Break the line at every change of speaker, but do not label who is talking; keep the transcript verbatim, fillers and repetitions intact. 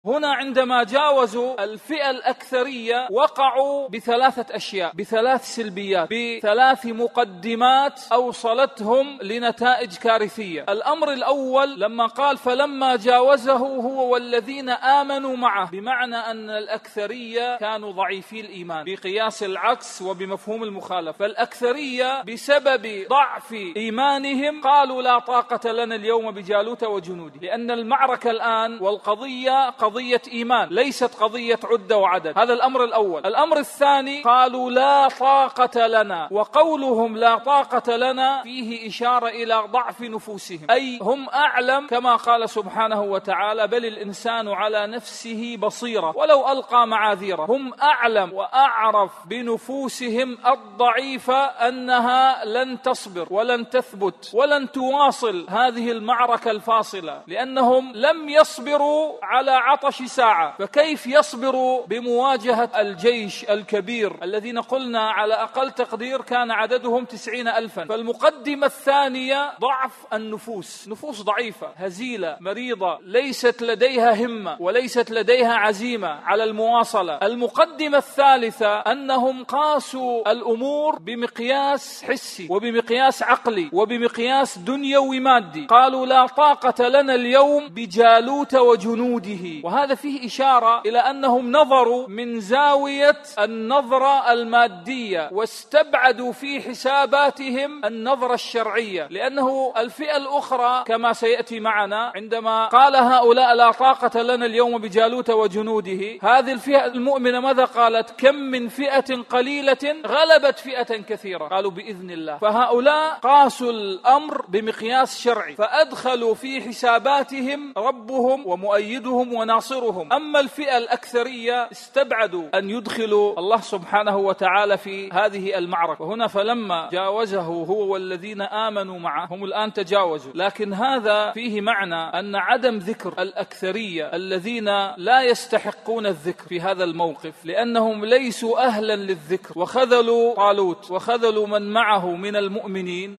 هنا عندما جاوزوا الفئة الأكثرية وقعوا بثلاثة أشياء، بثلاث سلبيات، بثلاث مقدمات أوصلتهم لنتائج كارثية. الأمر الأول لما قال فلما جاوزه هو والذين آمنوا معه، بمعنى أن الأكثرية كانوا ضعيفي الإيمان بقياس العكس وبمفهوم المخالفة. فالأكثرية بسبب ضعف إيمانهم قالوا لا طاقة لنا اليوم بجالوت وجنوده، لأن المعركة الآن والقضية قضية إيمان ليست قضية عدة وعدد. هذا الأمر الأول. الأمر الثاني قالوا لا طاقة لنا، وقولهم لا طاقة لنا فيه إشارة إلى ضعف نفوسهم، أي هم أعلم كما قال سبحانه وتعالى بل الإنسان على نفسه بصيرة ولو ألقى معاذيره. هم أعلم وأعرف بنفوسهم الضعيفة أنها لن تصبر ولن تثبت ولن تواصل هذه المعركة الفاصلة، لأنهم لم يصبروا على عطش ساعة، فكيف يصبروا بمواجهة الجيش الكبير الذين قلنا على أقل تقدير كان عددهم تسعين ألفا. فالمقدمة الثانية ضعف النفوس، نفوس ضعيفة هزيلة مريضة ليست لديها همة وليست لديها عزيمة على المواصلة. المقدمة الثالثة أنهم قاسوا الأمور بمقياس حسي وبمقياس عقلي وبمقياس دنيوي مادي، قالوا لا طاقة لنا اليوم بجالوت وجنوده. وهذا فيه إشارة إلى أنهم نظروا من زاوية النظرة المادية واستبعدوا في حساباتهم النظرة الشرعية، لأنه الفئة الأخرى كما سيأتي معنا عندما قال هؤلاء لا طاقة لنا اليوم بجالوت وجنوده، هذه الفئة المؤمنة ماذا قالت؟ كم من فئة قليلة غلبت فئة كثيرة، قالوا بإذن الله. فهؤلاء قاسوا الأمر بمقياس شرعي فأدخلوا في حساباتهم ربهم ومؤيدهم وناصرهم. أما الفئة الأكثرية استبعدوا أن يدخلوا الله سبحانه وتعالى في هذه المعركة. وهنا فلما جاوزه هو والذين آمنوا معه، هم الآن تجاوزوا، لكن هذا فيه معنى أن عدم ذكر الأكثرية الذين لا يستحقون الذكر في هذا الموقف لأنهم ليسوا أهلا للذكر وخذلوا طالوت وخذلوا من معه من المؤمنين.